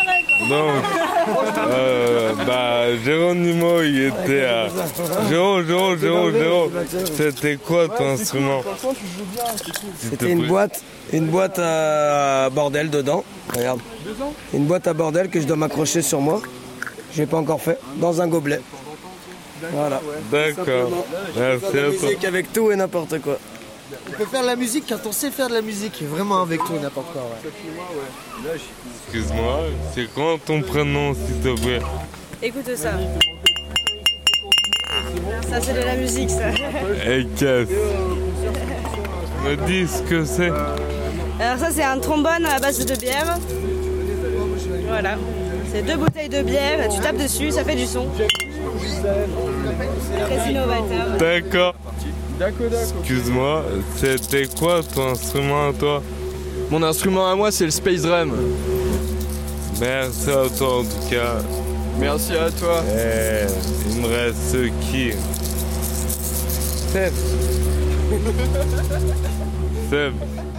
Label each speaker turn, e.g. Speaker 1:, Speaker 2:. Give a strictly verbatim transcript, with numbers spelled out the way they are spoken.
Speaker 1: Donc, euh, bah, Géronimo, il était à... Géro, Géro, Géro, Géro, c'était quoi ton instrument?
Speaker 2: C'était une boîte, une boîte à bordel dedans. Regarde. Une boîte à bordel que je dois m'accrocher sur moi. Je l'ai pas encore fait. Dans un gobelet. Voilà.
Speaker 1: D'accord. Merci à toi.
Speaker 2: Musique avec tout et n'importe quoi.
Speaker 3: On peut faire de la musique quand on sait faire de la musique. Vraiment avec tout et n'importe quoi. Ouais.
Speaker 1: Excuse-moi, c'est quoi ton prénom, s'il te plaît?
Speaker 4: Écoute ça. Ça, c'est de la musique, ça.
Speaker 1: Et qu'est-ce? Me dis ce que c'est.
Speaker 4: Alors ça, c'est un trombone à base de bière. Voilà. C'est deux bouteilles de bière, tu tapes dessus, ça fait du son. Très innovateur.
Speaker 1: D'accord. Excuse-moi, c'était quoi ton instrument à toi?
Speaker 5: Mon instrument à moi, c'est le Space Drum.
Speaker 1: Merci à toi en tout cas.
Speaker 5: Merci à toi.
Speaker 1: Eh, il me reste qui? Seb. Seb.